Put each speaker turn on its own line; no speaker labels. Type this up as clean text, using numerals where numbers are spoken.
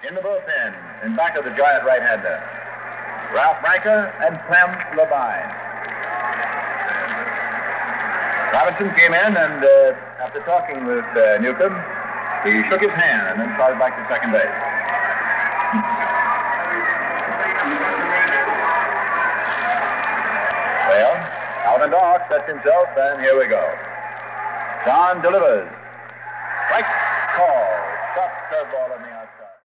In the bullpen, in back of the giant right-hander, Ralph Branca and Clem Labine. Robinson came in and, after talking with Newcomb, he shook his hand and then started back to second base. Well, Alvin Dork sets himself, and here we go. John delivers. Strike call. Tough curveball in the